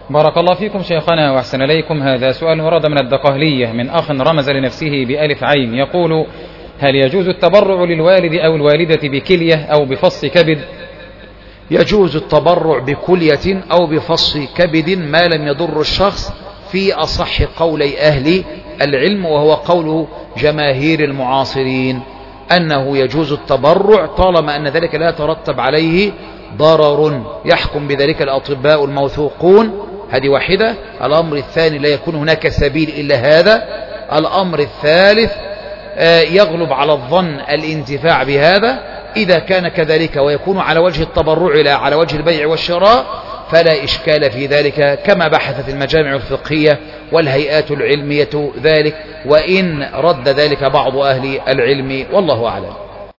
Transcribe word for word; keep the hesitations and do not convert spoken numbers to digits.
بارك الله فيكم شيخنا وأحسن إليكم. هذا سؤال ورد من الدقهلية من أخ رمز لنفسه بألف عين، يقول: هل يجوز التبرع للوالد أو الوالدة بكلية أو بفص كبد؟ يجوز التبرع بكلية أو بفص كبد ما لم يضر الشخص في أصح قولي أهل العلم، وهو قول جماهير المعاصرين أنه يجوز التبرع طالما أن ذلك لا يترتب عليه ضرر يحكم بذلك الأطباء الموثوقون. هذه واحدة. الأمر الثاني: لا يكون هناك سبيل إلا هذا. الأمر الثالث: يغلب على الظن الانتفاع بهذا. إذا كان كذلك ويكون على وجه التبرع لا على وجه البيع والشراء فلا إشكال في ذلك، كما بحثت المجامع الفقهية والهيئات العلمية ذلك، وإن رد ذلك بعض أهل العلم، والله أعلم.